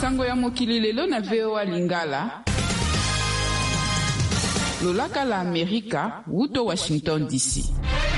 Sango ya mokili lelo na VOA Lingala. Lolaka la Amerika, wuto Washington DC.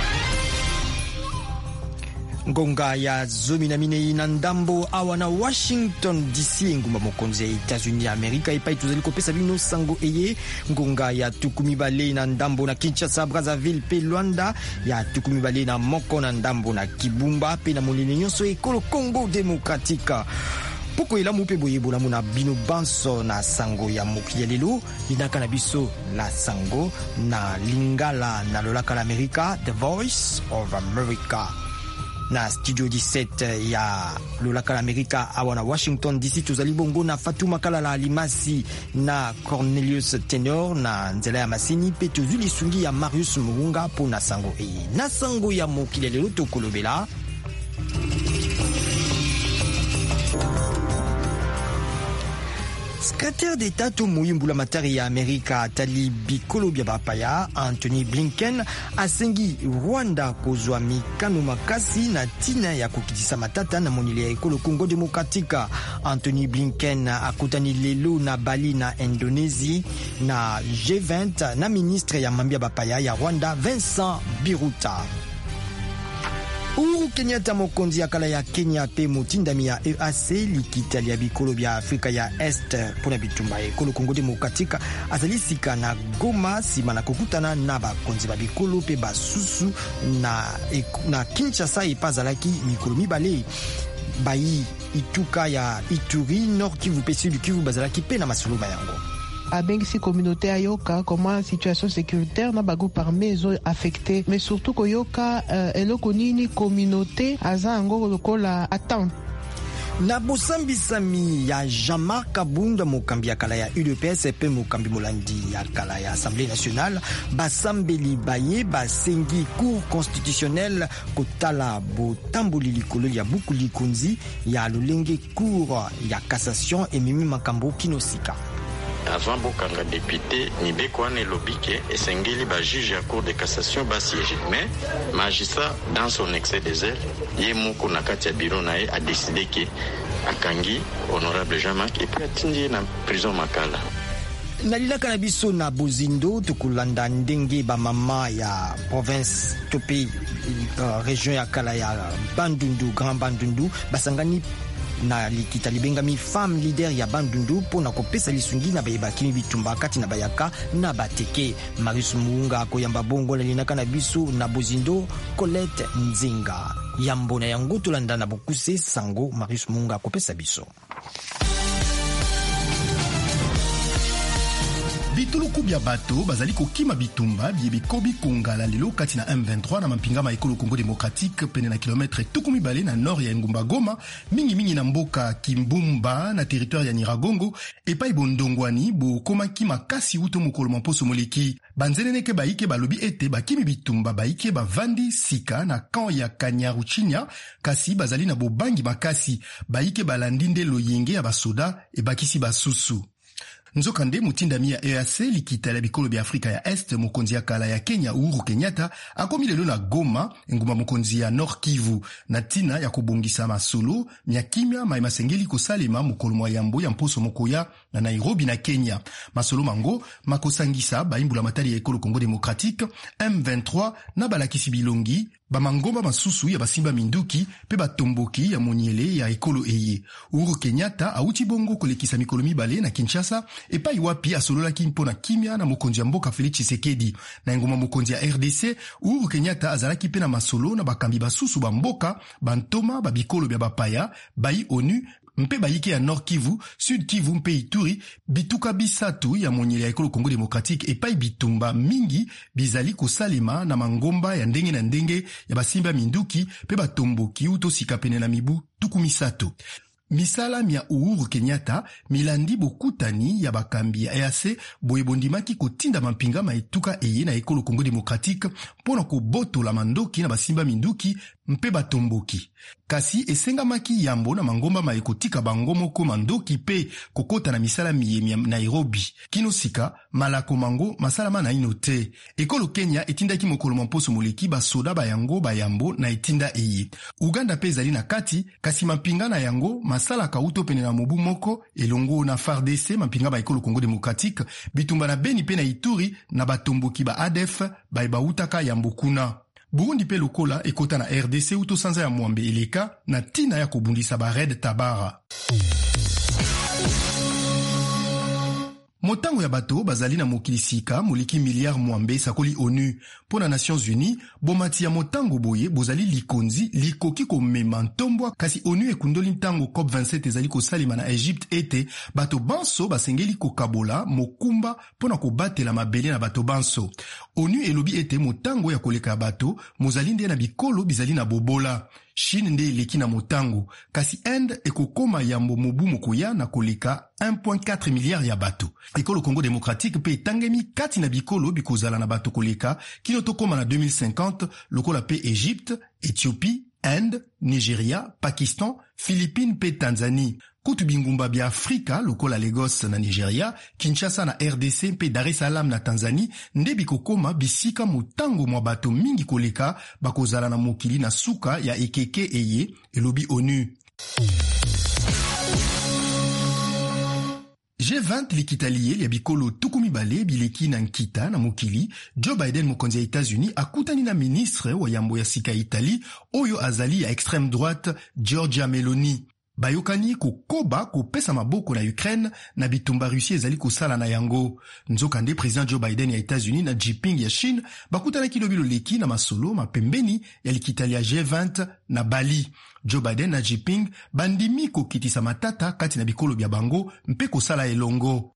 Ngonga ya zomi na minei na ndambo awa na Washington DC, ngumba mokonzi ya Etats-Unis ya Amerika epai tozali kopesa bino sango eye. Ngonga ya tukumi bale na ndambo na Kinshasa, Brazzaville pe Luanda, ya tukumi bale na moko na ndambo na Kibumba pe na molini nyonso ekolo Congo Demokratika. Poko ela mupe boyebola muna bino banso na sango ya mokili lelo, linaka na biso la sango na Lingala na lolaka la Amerika, The Voice of America. Na studio 17 ya lolaka la Amerika awa na Washington DC, tozali bongo na Fatuma Kalala Alimasi na Cornelius Tenor na nzela ya masini pe tozuli sungi ya Marius Murunga po na sango eye. Na sango ya mokili lelo tokolobela Secrétaire d'État Tomoyi Mbulamatari ya Amerika atali bikolo bya bapaya Anthony Blinken asengi Rwanda kozwa mikano makasi na tina ya kokitisa matata na monile ya ekolo Congo Demokratika. Anthony Blinken akutani lelo na Bali na Indonesia na G20 na ministre ya mambia bapaya ya Rwanda Vincent Biruta. Uhuru Kenyatta mokonzi ya kala ya Kenya pe motindami ya EAC likitali ya bikolo bya Afrika ya Est pona bitumba ekolo Congo Demokratika azalisika na Goma sima na kokutana na bakonzi ba bikolo pe basusu na Kinshasa epazalaki mikolo mibale bayi ituka ya Ituri, Nord Kivu pe Sud Kivu bazalaki pe na masolo yango. Abengisi communauté ayoka comment situation sécuritaire na bagroupe armé ezo affecté, mais surtout koyoka eloko nini communauté aza ngo lokola attente. Na bosambisami ya Jean-Marc Kabunda mokambi ya kala ya UDPS pe mokambi molandi ya kala ya Assemblée nationale basambeli baye basengi cour constitutionnelle kotala botamboli likolo ya buku likonzi ya lolenge cour ya cassation emimi makambo kinosika. Avant bokanga député Nibekwane Lobike et Sengeli ba juge à cour de cassation ba siège, mais magistrat dans son excès de zèle yemoko na kati ya bureau na a décidé que akangi honorable Jean-Marc et puis atindi na prison Makala. Nalilaka na biso na Bozindo tukulanda ndenge ba mama ya province topi région ya kala ya Bandundu, Grand Bandundu basangani na likita libengami femme leader ya Bandundu pona kopesa lisungi na bayebaki bitumba kati na bayaka na bateke. Marius Muunga koyamba bongo na linaka na biso na Bozindo, Colette Nzinga yambo na yango tolanda na bokuse sango. Marius Muunga kopesa biso bituluku bya bato bazali kokima bitumba bikobi kongala lelo kati na M23 na mampinga ma ekolo Congo Demokratique pene na kilometre tukumi bale na nord ya Ngumba Goma, mingi na mboka Kimbumba na territoire ya Nyiragongo epai bondongwani bo komaki makasi uto mokolo mamposo moleki. Banzeneneke baike balobi ete bakimi bitumba baike bavandi sika na kan ya Kanyaruchinya kasi bazali na bobangi makasi baike balandinde loyenge ya basoda e bakisi basusu. Nzokande mutindami ya EAC likitala bikolo bya Afrika ya Est mokonzi ya kala ya Kenya Uhuru Kenyatta akomi lelo na Goma nguma mokonzi ya Nord Kivu na tina ya kubongisa masolo myakimya masengeli kosalema mokolo mwa yambo ya mposo mokoya na Nairobi na Kenya. Masolo mango makosangisa baimbula matali ya ekolo Congo Demokratique M23 na balakisi bilongi bamangomba masusu ya basimba minduki pe batomboki ya monyele ya ekolo eye. Uhuru Kenyatta auti bongo kolekisa mikolo mibale na Kinshasa epai wapi asololaki mpona kimia na mokonzi ya mboka Félix Tshisekedi. Na ngoma mokonzi ya RDC Uhuru Kenyatta azalaki pe na masolo na bakambi basusu ba mboka bantoma babikolo bya bapaya bai ONU mpe baike ya Nord Kivu, Sud Kivu mpe Ituri, bituka bisatu ya monyele ya ekolo Congo Demokratique epai bitumba mingi bizali kosalema na mangomba ya ndenge na ndenge ya basimba minduki pe batomboki uto sika pene na mibu tukumisato. Misala mia Uhuru Kenyatta milandi bokutani ya bakambi ya EAC boyebondimaki kotinda mampinga maetuka eye na ekolo Congo Demokratique pona kobotola mandoki na basimba minduki mpe batomboki. Kasi esengamaki yambo na mangomba mayekotika bango moko mandoki pe kokota na misala miyemi ya Nairobi. Kino sika malako mango masalama na ino te. Ekolo Kenya etindaki mokolo mamposo moleki basoda bayango bayambo na etinda eye. Uganda pe ezali na kati kasi mampinga na yango masala kauto pene na mobu moko elongo na FARDC mampinga ba ekolo Congo Démocratique bitumba na Beni pe na Ituri na batomboki ba ADF ba utaka yambo kuna. Burundi pe lokola ekota na RDC uto sanza ya mwambe eleka na tina ya kobundisa ba Red Tabara. Motango ya bato bazali na mokili sika moliki milliard mwambe sakoli ONU. Pona Nations Unies, bomati ya motango boye bozali likonzi likoki komema ntombwa kasi ONU ekundoli ntango COP27 ezali kosalima na Egypte ete bato banso basengeli kokabola mokumba pona kobatela mabele na bato banso. ONU elobi ete motango ya koleka bato mozali nde na bikolo bizali na bobola. Chine nde eleki na motango, kasi Inde ekokoma yambo mobu mokoya na koleka 1.4 milliard ya bato. Ekolo Congo Démocratique pe etangemi kati na bikolo bikozala na bato koleka kino tokoma na 2050 lokola pe Egypte, Ethiopie, Inde, Nigeria, Pakistan, Philippines pe Tanzanie. Kutu bingumba bia Afrika lokola Lagos na Nigeria, Kinshasa na RDC pe Dar es Salaam na Tanzanie nde bikokoma bisika motango mwa bato mingi koleka bakozala na mokili na suka ya ekeke eye elobi ONU. G20 likitaliye ya bikolo tukumi bale bileki na nkita na mokili. Joe Biden mokonzi ya États-Unis akutani na ministre wa yambo ya sika Italie oyo azali ya extrême droite Giorgia Meloni. Bayokani kokoba kopesa maboko na Ukraine na bitumba Russie ezali kosala na yango. Nzoka nde president Joe Biden ya États-Unis na Xi Jinping ya Chine bakutana kilobilo leki na masolo mapembeni ya likitali ya G20 na Bali. Joe Biden na Xi Jinping bandimi kokitisa matata kati na bikolo bya bango mpe kosala elongo.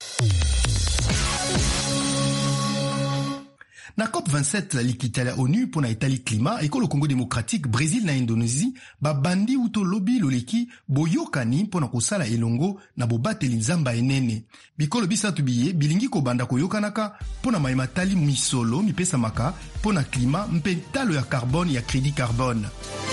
Na COP27 likitali ya ONU pona etali klima ekolo Congo Démocratique, Brésil na Indonésie babandi uto lobi loleki boyokani pona kosala elongo na bobateli nzamba enene. Bikolo bisatu biye bilingi kobanda koyokanaka pona maimatali misolo mipesa maka pona klima mpe talo ya carbone ya crédit carbone.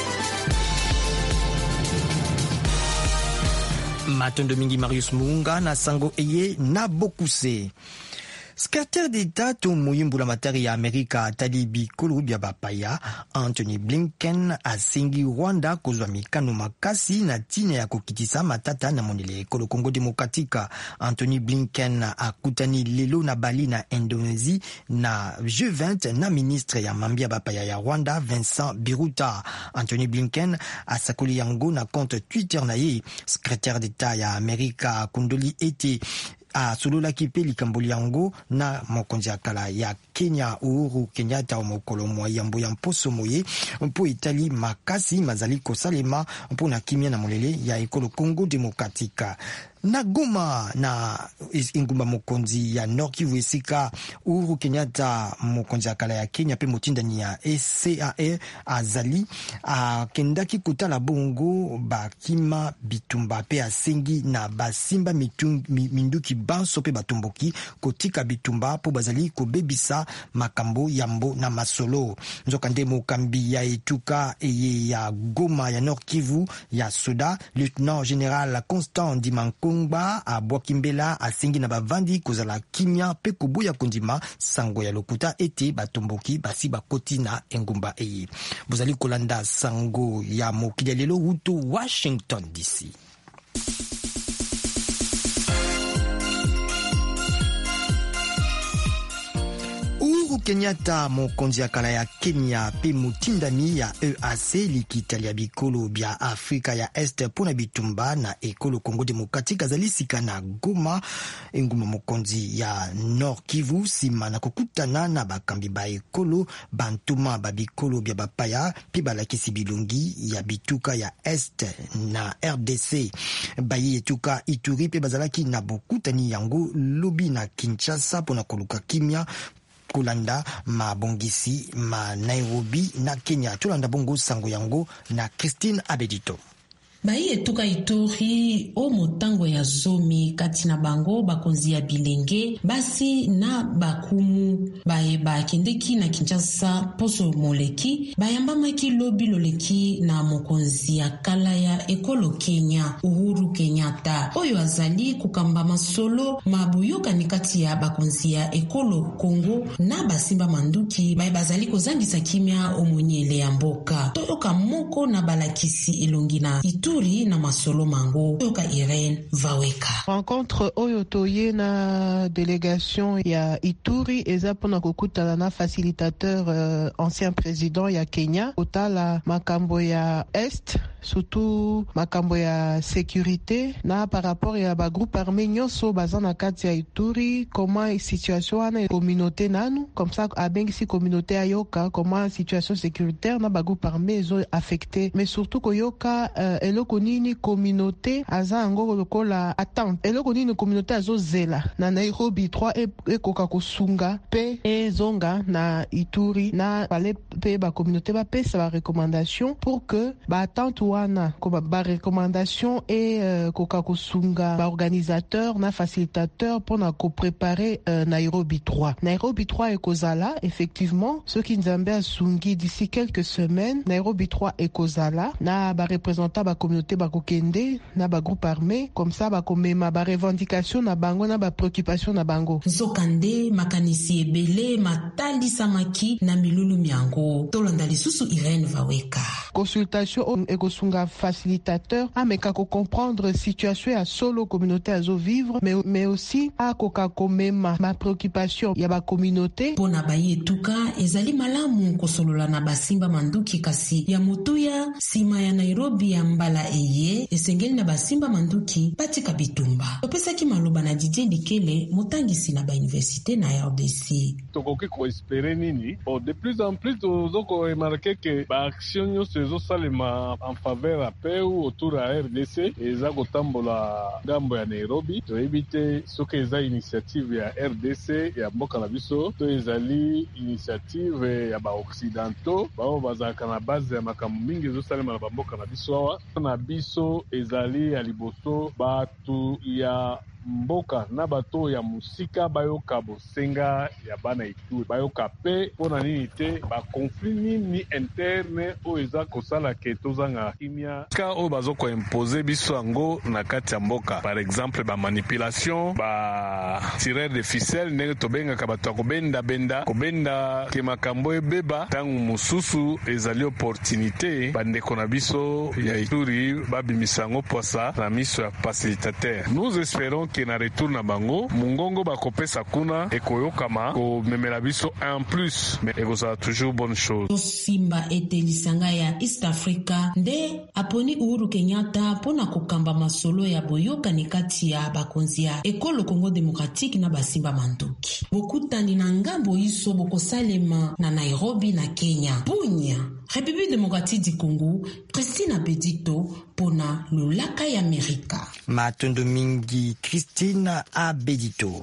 Matondo mingi Marius Muunga na sango eye na bokuse. Secrétaire d'État to muyimbula matari ya Amerika atali bikolo bya bapaya Anthony Blinken asengi Rwanda kozwa mikano makasi na tina ya kokitisa matata na monele ekolo Congo Démocratique. Anthony Blinken akutani lelo na Bali na Indonésie na G20 na ministre ya mambia bapaya ya Rwanda Vincent Biruta. Anthony Blinken asakoli yango na compte Twitter na ye. Secrétaire d'État ya Amerika kundoli ete solola kipe likamboli yango na mokonzi akala ya Kenya Uhuru Kenyatta mokolo mwa yambo ya mposo moye mpo itali makasi mazali kosalema mpo na kimia na molele ya ekolo Congo Démocratique. Na Goma na ingumba mokonzi ya Nord Kivu esika Uhuru Kenyatta mokonzi akala ya Kenya pe motindani ya SCAE azali kendaki kutala bongo bakima bitumba pe asengi na basimba minduki banso pe batomboki kotika bitumba po bazali kobebisa makambo yambo na masolo. Nzoka nde mokambi ya etuka eye ya Goma ya Nord Kivu ya Soda Lieutenant Général Constant Ndimankomba abwakimbela asengi na bavandi kozala kimia pe koboya kondima sango ya lokuta ete batomboki basi bakoti na engumba eye. Bozali kolanda sango ya mokili lelo uto Washington DC. Uhuru Kenyatta mokonzi akala ya Kenya pe mutindani ya EAC likitali ya bikolo bya Afrika ya Este pona bitumba na ekolo Congo Démocratique azali sika na Goma enguma mokonzi ya Nord Kivu sima na kokutana na bakambi ba ekolo bantuma ba bikolo bya bapaya pe balakisi bilungi ya bituka ya Este na RDC bayi etuka Ituri pe bazalaki na bokutani yango lobi na Kinshasa pona koluka kimia kulanda mabongisi ma Nairobi na Kenya. Tulanda bongo sango yango na Christine Abedito. Bayi etuka Ituri o motango ya zomi kati na bango bakonzi ya bilenge basi na bakumu bayeba kendeki na Kinshasa poso moleki bayambamaki lobi loleki na mokonzi ya kala ya ekolo Kenya Uhuru Kenyatta oyo azali kukamba masolo mabuyokani kati ya bakonzi ya ekolo Kongo na basimba manduki bayebazali kozangisa kimia omonyele ya mboka toyoka moko na balakisi elongi na Ituri na masolo mango toyoka Irene Vaweka. Rencontre oyo toye na délégation ya Ituri eza pona kokutana na facilitateur ancien président ya Kenya otala makambo ya Est surtout makambo ya sécurité na par rapport ya ba groupe armé nyonso baza na kati ya Ituri comment situation wana communauté nanu comme ça abengisi communauté ayoka comment situation sécuritaire na ba groupe armé zo affecté mais surtout koyoka eloko nini communauté aza ngo lokola attente eloko nini communauté azo zela na Nairobi 3 ekoka kosunga pe ezonga na Ituri na pale pe ba communauté ba pesa ba recommandation pour que ba attente wana ko ba recommandation et koka kosunga ba organisateur na facilitateur pour na ko préparer Nairobi 3 ekozala effectivement ceux qui nzambe asungi d'ici quelques semaines Nairobi 3 ekozala na ba représentant ba communauté ba kokende na ba groupe armé comme ça ba komema ba revendication na bango na ba préoccupation na bango Zokande makanisi ebele matali samaki na milulu miango tolanda lisusu Irene Vaweka. Consultation ekosunga facilitateur ameka ko comprendre situation ya solo communauté azo vivre mais aussi akoka komema ma préoccupation ya ba communauté pona baye tuka ezali malamu kosolola na basimba manduki kasi ya motuya sima ya Nairobi ya mbala eye esengeli na basimba manduki patika bitumba topesaki maloba na DJ Likele motangisi na ba université na RDC tokoki ko espérer nini de plus en plus tozoko remarquer que ba action nyonso ezosalema en faveur ya paix autour ya RDC eza kotambola ngambo ya Nairobi toyebi te soki eza initiative ya RDC ya mboka na biso to ezali initiative ya ba-occidentaux bao bazalaka na base ya makambo mingi ezosalema na bamboka na biso awa na biso ezali ya liboso batu ya mboka na bato ya musika bayoka bosenga ya bana Ituri bayoka pe pona nini te ba conflit nini interne o eza kosala ke tozanga kimia ka o bazoko imposer biso yango na kati ya mboka par exemple ba manipulation ba tireur de ficelle ndenge tobenga ka bato kobenda ke makambo ebeba tangu mususu ezali opportunité bandeko na biso ya Ituri babimisango posa na miso ya facilitateur. Nous espérons que na retour na bango mungongo bakopesa kuna ekoyokama ko memela biso en plus mais ekozala toujours bonne chose. Simba etelisanga ya East Africa nde aponi Uhuru Kenyatta pona kokamba masolo ya boyoka ni kati ya bakonzi ya ekolo Congo Démocratique na basimba manduki bokutani na ngambo iso bokosalema na Nairobi na Kenya Bunya République démocratique du Congo Christina Bedito pona lolaka ya Amerika matondo mingi Christina Abedito.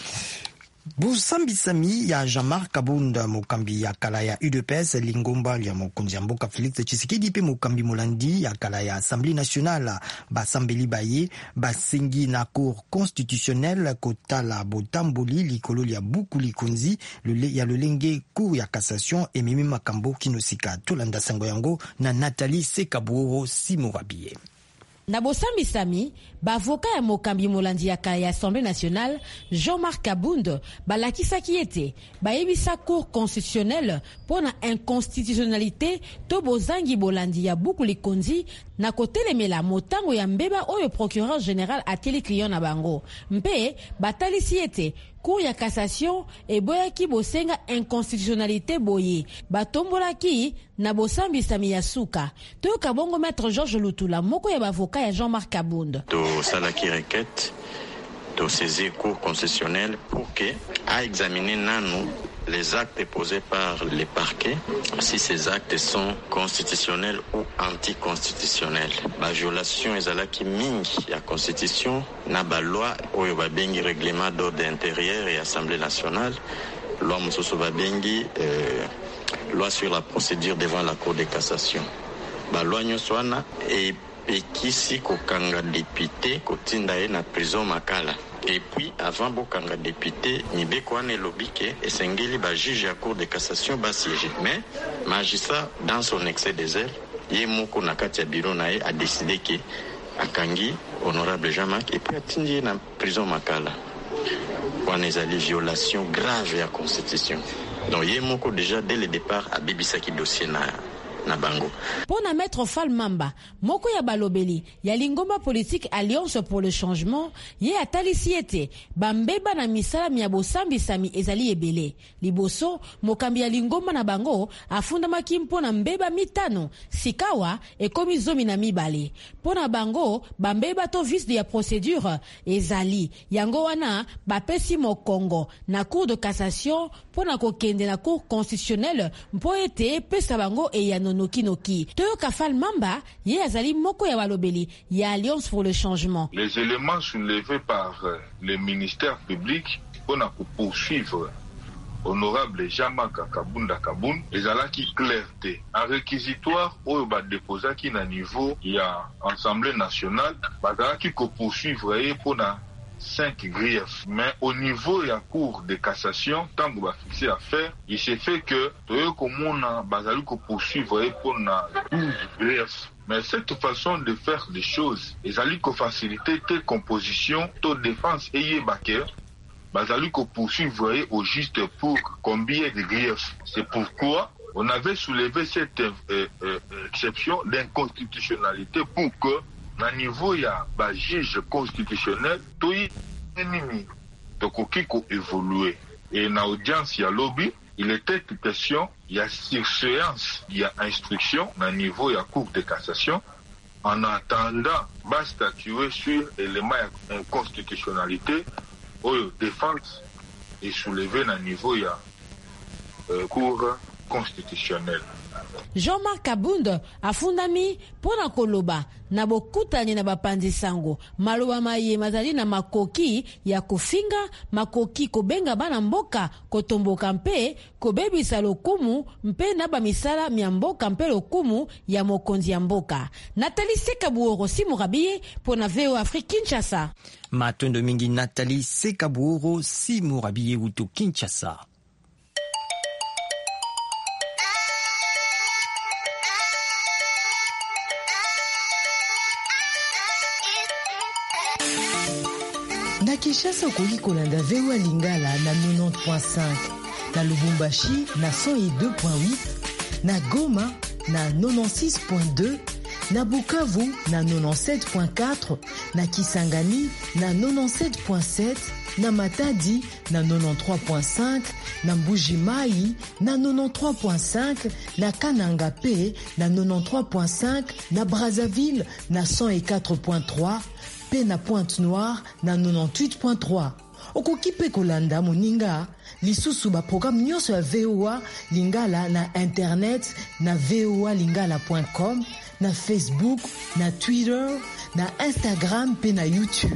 Busambisami ya Jean-Marc Kabunda mokambi ya kala ya UDPS lingomba ya mokonzi ya mboka Félix Tshisekedi pe mokambi molandi ya kala ya Assemblée nationale basambeli baye basengi na cour constitutionnelle kotala botamboli likolo ya buku likonzi ya lolenge cour ya cassation ememi makambo kinosika tolanda sango yango na Nathalie Sekaburo Simorabie. Na bosambisami bavoka ya mokambi molandi ya kala ya Assemblée nationale Jean-Marc Kabunda balakisaki ete bayebisa cour constitutionnelle pona inconstitutionnalité to bozangi bolandi ya buku likonzi na kotelemela motango ya mbeba oyo procureur général ateli client na bango mpe batalisi ete cour ya cassation eboyaki bosenga inconstitutionnalité boye batombolaki na bosambisami ya suka toyoka bongo maître Georges Lutula moko ya bavoka ya Jean-Marc Kabunda to salaki requête to saisir cour constitutionnelle pour que a examiner nanu les actes posés par les parquets, si ces actes sont constitutionnels ou anticonstitutionnels. La violation ezalaki mingi ya constitution na ba loi oyo ba bengi règlement d'ordre intérieur et Assemblée nationale, loi mususu ba bengi loi sur la procédure devant la Cour de cassation. Ba loi nyoswana et ekisi kokanga député kotinda ye na prison Makala. Et puis, avant bokanga député, Nibeko ane lobike esengeli ba juge ya cour de cassation basiéger. Mais, magistrat, dans son excès des ailes, ye moko na kati ya bureau na ye a décidé que akangi honorable Jean-Marc et puis atindi na prison Makala. Wana ezali violation grave ya constitution. Donc, ye moko déjà dès le départ a bibisaki dossier na bango. Pona maître Fall Mamba, moko ya balobeli, ya lingomba politique Alliance pour le changement, ye atalisi ete, bambeba na misala miabo sambi sami ezali ebele. Liboso, mokambi ya lingomba na bango, afunda makimpo na mbeba mitano, sikawa, ekomi zomi na mibale. Pona bango, bambeba to vice de ya procédure, ezali, yango wana, bapesi mokongo, na cour de cassation, pona kokende na cour constitutionnelle, mpo ete, pesa bango e yano Noki. Toyoka Fall Mamba, ye azali moko ya walobeli, ya Alliance pour le changement. Les éléments soulevés par le ministère public pour poursuivre honorable Jean-Marc Kabunda Kaboun, ezalaki clarté. Un réquisitoire oyo ba déposaki na niveau ya Assemblée nationale, bazalaki ko poursuivre ye pour 5 griefs. Mais au niveau de la Cour de cassation, tant que va fixer l'affaire, il s'est fait que on a basali ko poursuivre pour 12 griefs. Mais cette façon de faire des choses, ils allaient ko faciliter telle composition, telle défense et backer, basali ko poursuivre au juste pour combien de griefs. C'est pourquoi on avait soulevé cette exception d'inconstitutionnalité pour que na niveau ya ba juge constitutionnel toi ennemi donc qui ko évoluer et na audience ya lobby il était question il y a surséance il y a instruction na niveau ya cour de cassation en attendant ba statuer sur élément ya inconstitutionnalité ou défense et soulever na niveau ya cour constitutionnelle. Jean-Marc Kabund afundami pona koloba na bokutani na bapandi sango maloba maye mazali na makoki ya kofinga makoki kobenga bana mboka kotomboka mpe kobebisa lokumu mpe na bamisala mya mboka mpe lokumu ya mokonzi ya mboka. Nathalie Sekabuoro Simurabiye pona VO Afrique Kinshasa. Matondo mingi Nathalie Sekabuoro Simurabiye uto Kinshasa. Na Kinshasa okoki kolanda VOA Lingala na 90.5, na Lubumbashi na 102.8, na Goma na 96.2, na Bukavu na 97.4, na Kisangani na 97.7, na Matadi na 93.5, na Mbuji-Mayi na 93.5, na Kananga Pe na 93.5, na Brazzaville na 104.3, pe na Pointe-Noire na 98.3. Okoki pe kolanda moninga lisusu ba programme nyonso ya VOA Lingala na internet na voalingala.com, na Facebook, na Twitter, na Instagram pe na YouTube.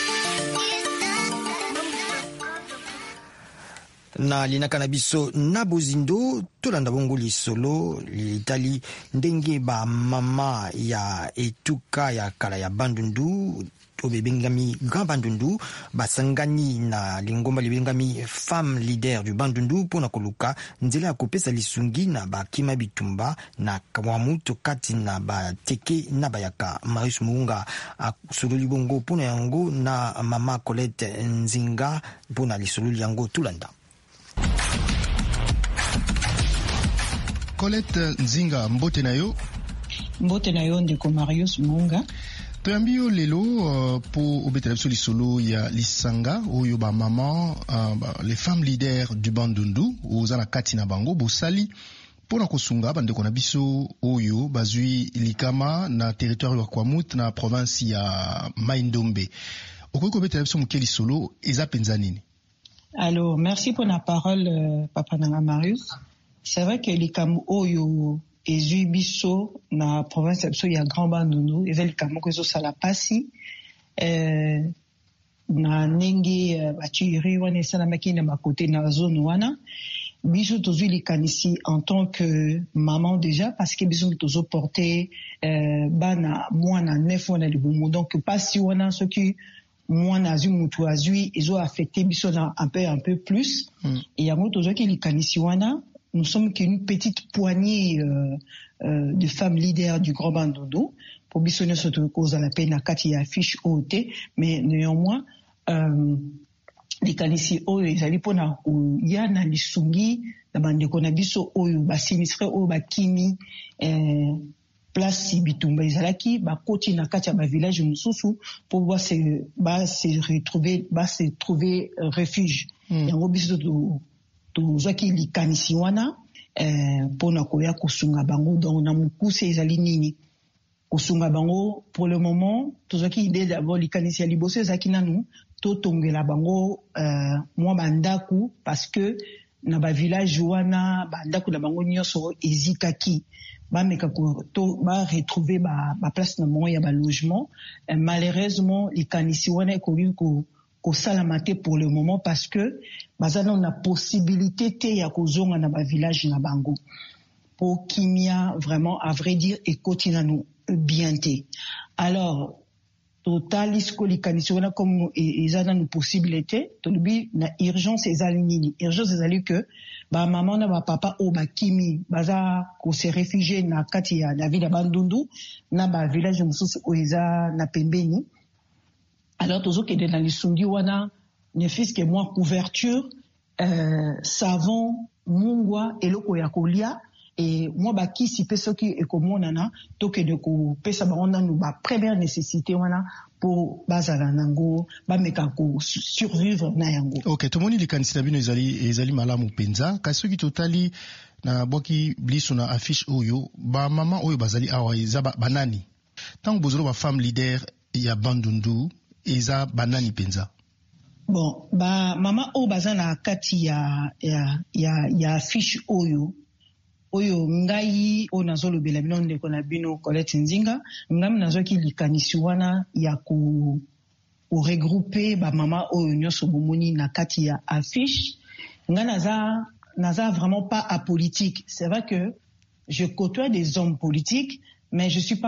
Na linaka na biso na bozindo tolanda bongo lisolo litali ndenge ba mama ya etuka ya kala ya Bandundu obebengami Grand Bandundu basangani na lingomba libengami femme leader du Bandundu pona koluka nzela ya kopesa lisungi na bakima bitumba na kamwamuto kati na bateke na bayaka. Marius Muunga asololi bongo pona yango na mama Colette Nzinga pona lisolo yango tulanda. Colette Nzinga, mbote na yo? Mbote na yo ndeko Marius Muunga. Toyambi yo lelo po obetela biso lisolo ya lisanga oyo ba maman les femmes leaders du Bandundu oza na kati na bango bosali pona kosunga bandeko na biso oyo bazui likama na territoire ya Kwamut na province ya Mai-Ndombe. Okoki kobetela biso moke lisolo eza penza nini? Alors, merci pour la parole, Papa Nanga Marius. C'est vrai que les Kamou Oyo et Zuibiso, na province de ya Grand Bandundu, et les Kamou Kozo Salapasi, na Nengi, Batuiri, Wane Salamaki, na ma côté, na zone Wana. biso tozo likanisi en tant que maman déjà parce que biso tozo porter bana mwana 9 wana libumu donc pas si wana ce qui mwana azui mutu azui ezo affecté biso na un peu plus et yango tozo ki likanisi wana nous sommes qu'une petite poignée de femmes leaders du Grand Bandundu pour biso ne se cause à la peine à kati ya fiche OT mais néanmoins likanisi oyo ezali pona ya na lisungi na bandeko na biso oyo basinistre oyo bakimi place bitumba ezalaki bakoti na kati ya bavillage mosusu po se trouver refuge yango biso tozwaki likanisi wana mpona koya kosunga bango donc na mokuse ezali nini kosunga bango pour le moment tozwaki idée d'abord likanisi ya liboso ezalaki nanu totongela bango mwa bandaku parce que na bavillage wana bandaku na bango nyonso ezikaki bameka retrouver place na bango ya balogement malheureusement likanisi wana ekoki kosalama te pour le moment parce que baza na possibilité te ya kozonga na bavillage na bango po kimia vraiment à vrai dire ekoti nanu bien te alors total isko likanisi wana comme eza nanu possibilité tolobi na urgence ezali nini urgence ezali que ba maman na ba papa o bakimi baza ko se réfugier na kati ya na ville ya Bandundu na ba village mosusu o eza na pembeni alors tozokende na lisungi wana ne fils que moi couverture savon mungwa eloko ya kolia et moi bakisi pe soki ekomonana tokende kopesa bango nanu ba première nécessité wana pour bazala nango bameka ko survivre na yango. Ok, tomoni likanisi na bino ezali malamu penza kasi soki totali na boki bliso na affiche oyo ba mama oyo bazali awa eza banani tango bozolo ba femme leader ya Bandundu eza banani penza. Bon ba mama oyo baza na kati ya affiche oyo ngai o nazolobela bino ndeko na bino Colette Nzinga ngami nazoki likanisi wana ya ko regrouper ba mama oyo nyonso bomoni na kati ya affiche nga naza vraiment pas apolitique. C'est vrai que je côtoie des hommes politiques mais je suis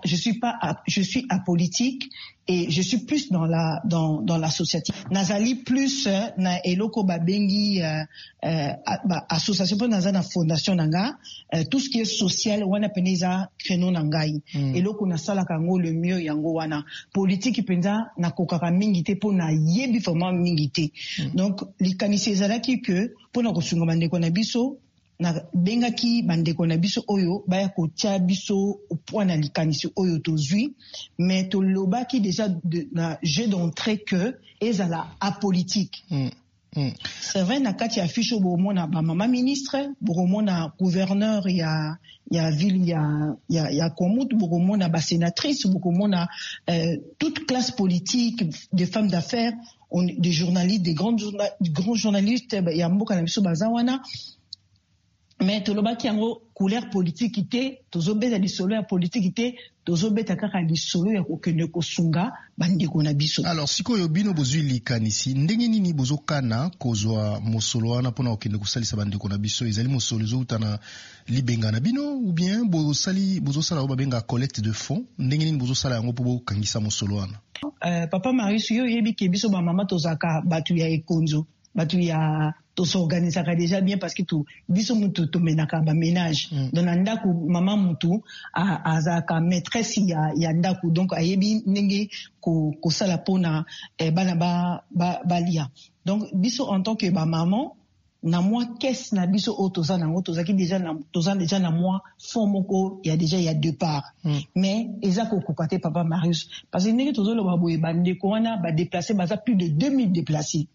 apolitique et je suis plus dans l'associatif. Nazali plus na eloko babengi association pour nazana fondation nanga tout ce qui est social wana peneza créneau nangai eloko na sala kango le mieux yango wana politique penza na kokaka mingi te po na yebi vraiment mingi te donc likanisi ezalaki que pona kosunga bandeko na biso na bengaki bandeko na biso oyo baya kotia biso point na likanisi oyo tozwi mais tolobaki déjà na jeu d'entrée que ezala apolitique. C'est vrai na kati ya fiche bomona ba mama ministre bomona gouverneur ya ville ya Komut bomona ba sénatrice bomona toute classe politique des femmes d'affaires des journalistes des grands journalistes ya mboka na biso bazawana mais tolobaki yango couleur politique te tozobeta lisolo ya politique te tozobeta kaka lisolo ya kokende kosunga bandeko na biso. Alors sikoyo bino bozwi likanisi ndenge nini bozokana kozwa mosolo wana mpona kokende kosalisa bandeko na biso ezali mosolo ezouta na libenga na bino ou bien bozosala oyo babenga collecte de fonds ndenge nini bozosala yango mpo bokangisa mosolo wana? Papa Marius yo yebi ke biso bamama tozaka batu ya ekonzo batu ya to s'organisera déjà bien parce que tout biso mutu to menaka ba ménage dans ndaku mama mutu azaka maîtresse ya ndaku donc ayebi ndenge ko sala pona bana balia donc biso en tant que ba maman na moi caisse na biso otoza nango tozaki déjà na moi fond moko il y a deux parts mais ezako kokate papa Marius parce que ndenge tozolo ba boye bande ko wana ba déplacer baza plus de 2000 déplacés.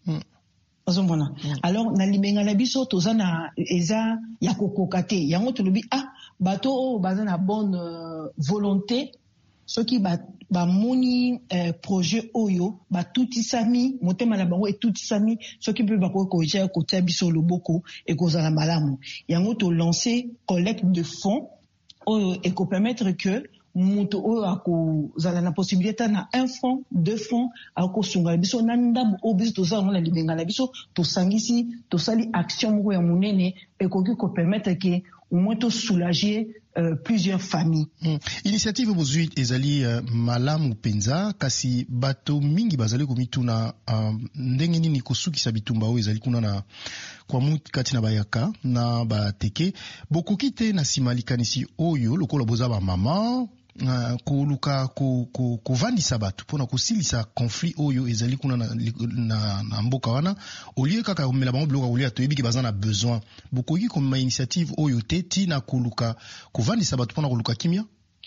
Alors na libenga na biso toza na eza ya kokokate yango tolobi bato baza na bonne volonté soki ba moni projet oyo batutisami motema na bango etutisami soki pe bako ja kotia biso loboko ekozala malamu yango to lancer collecte de fonds oyo eko permettre que mutu oyo akozala na possibilité na 1 franc 2 francs akosunga biso na ndambo oyo biso tozala na libenga na biso tosangisi tosali action moko ya monene ekoki kopermettre ke au moins to soulager plusieurs familles. Initiative bozui ezali malamu penza kasi bato mingi bazali komituna ndenge nini kosukisa bitumba oyo ezali kuna na kwa mutu kati na bayaka na bateke bokoki te na simalikanisi oyo lokola boza ba mama koluka kovandisa bato mpona kosilisa conflit oyo ezali kuna na mboka wana olie kaka omela bango biloko kolia toyebi ke baza na besoin bokoki komema initiative oyo te tina koluka kovandisa bato mpona koluka kimia.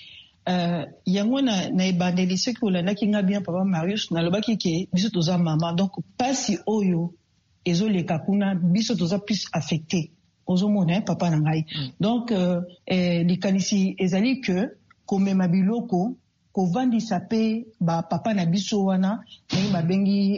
Yango na ebandeli soki olandaki nga bien papa Marius nalobaki ke biso toza mama donc pasi oyo ezoleka kuna biso toza plus affecté ozomona papa na ngai donc likanisi ezali que komema biloko kovandisa pe ba papa na biso wana ndenge babengi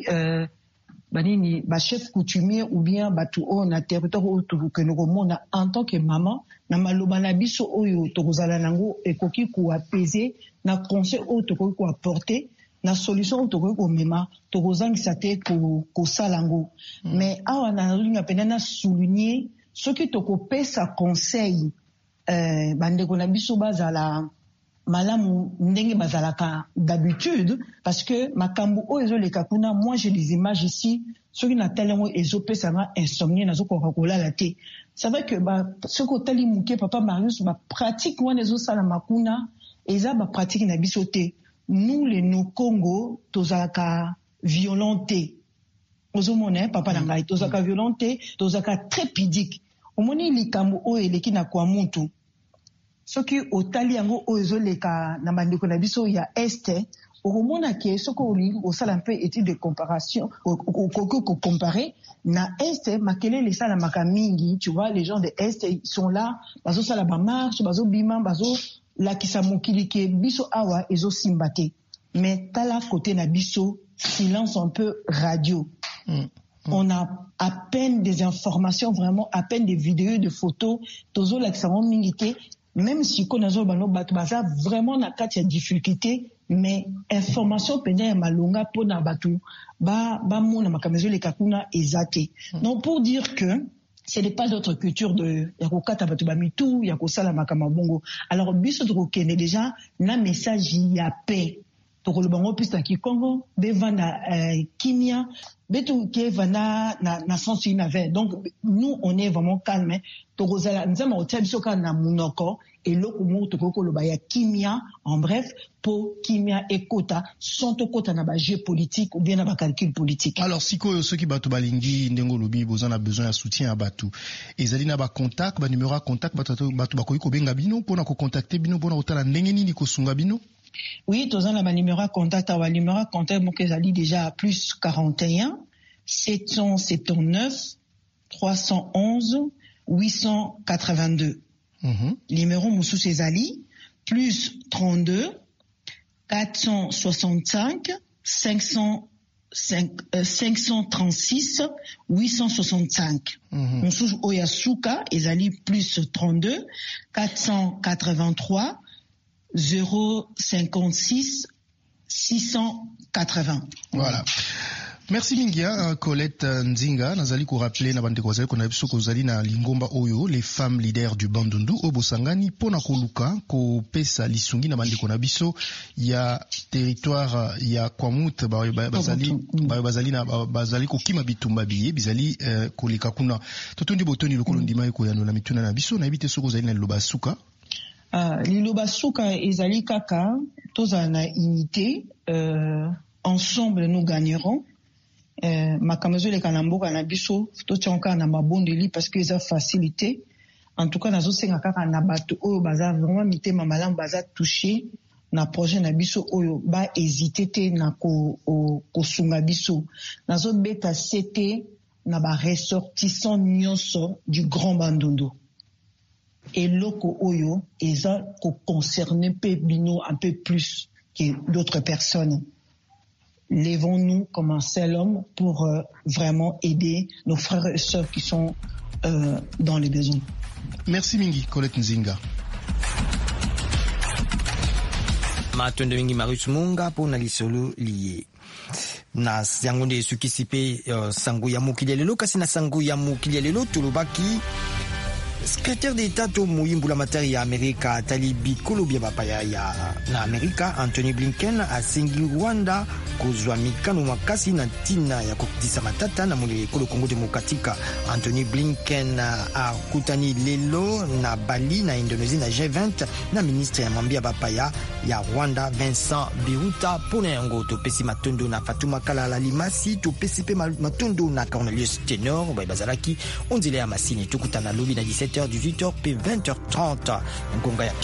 banini ba chef coutumier ou bien batu oyo na territoire oyo tokokende komona en tant que maman na maloba na biso oyo tokozala nango ekoki koapaiser na conseil oyo tokoki koapporter na solution oyo tokoki komema tokozangisa te kosala ngo mais awa nazolinga pene na souligner soki tokopesa conseil bandeko na biso bazala malamu ndenge bazalaka d'habitude parce que makambo oyo ezoleka kuna moi j'ai des images ici soki na talengo ezopesanga insomnie nazokoka kolala te c'est vrai que soki otali moke papa Marius pratique wana ezosalama kuna eza pratique na biso te nous les no Congo tozalaka violenté ozomona papa na ngai tozalaka violenté tozalaka très pudique omoni likambo oyo eleki na kwa mutu soki otali yango oyo ezoleka na bandeko na biso ya este okomona ke soki olingi kosala un peu étude de comparaison okoki kocompare na este makelele esalamaka mingi tu vois les gens de este ils sont là bazosala bamarche bazobima bazolakisa mokili ke biso awa ezosimba te mais tala côté na biso silence un peu radio. On a à peine des informations, vraiment à peine des vidéos, des photos tozolakisa ngo mingi te même si qu'on a baza vraiment na kati ya difficulté mais information pena ya malonga pona batu ba mona makamezo le kakuna ezate. Donc pour dire que ce n'est pas d'autre culture de yakokata batu ba mitu yakosala makamabongo. Alors biso tokokende déjà na message ya paix tokolobango pista ki Congo bevana kimia betu ke vana na sensu inave. Donc nous on est vraiment calme tokozala nzama otabiso ka na munoko eloko mo tokoloba ya kimia en bref pour kimia ekota sont okota na ba jeu politique ou bien na ba calcul politique. Alors sikoyo soki bato balingi ndengo lobi boza na besoin ya soutien à batu ezali na ba contact ba numéro ya contact batu bakoki ko benga bino pona ko contacter bino pona otala ndenge nini ko sunga bino. Oui, toza na ba numéro ya contact awa numéro ya contact mo kezali déjà plus 41 779 311 882. Numéro mosusu ezali plus 32 465 536 865. Mosusu oya suka ezali plus 32 483 056 680. Voilà. Merci mingia Colette Nzinga nazali ko rappeler na bande kozali ko na biso kozali na lingomba oyo les femmes leaders du Bandundu obosangani pona koluka ko pesa lisungi na bande ko na biso ya territoire ya Kwamut bazali ko kima bitumba biye bizali koleka kuna totondi botoni lokolo ndima ko ya na mituna na biso na ebite soko zali na liloba suka liloba suka ezali kaka toza na unité ensemble nous gagnerons. Makamzo le kanamboka na biso totionka na mabondeli parce que ça facilité en tout cas nazo senga kaka na bato oyo baza vraiment mitema malamu baza touché na projet na biso oyo ba hésiter te na ko sunga biso nazo beta c'était na ba ressortissant nyonso du Grand Bandundu et loko oyo eza ko concerner pe bino un peu plus que d'autres personnes. Lèvons-nous comme un seul homme pour vraiment aider nos frères et sœurs qui sont dans les besoins. Merci Mingi, Colette Nzinga. matondo mingi Marius Munga pona lisolo liye na yango nde sukisi pe sango ya mokili lelo kasi na sango ya mokili lelo tulubaki secrétaire d'État to muyimbula matari ya Amerika talibi kolobia bapaya ya na Amerika Anthony Blinken asengi Rwanda kozwa mikano makasi na tina ya kokutisa matata na mule kolo Kongo Demokratika. Anthony Blinken akutani lelo na Bali na Indonesia na G20 na ministre ya mambia bapaya ya Rwanda Vincent Biruta. Pona yango topesi matondo na Fatuma Kalala Limasi, topesi pe matondo na Cornelius Tenor bazalaki onzile ya masini tukutana lobi na 17h 18h p 20h30 ngonga ya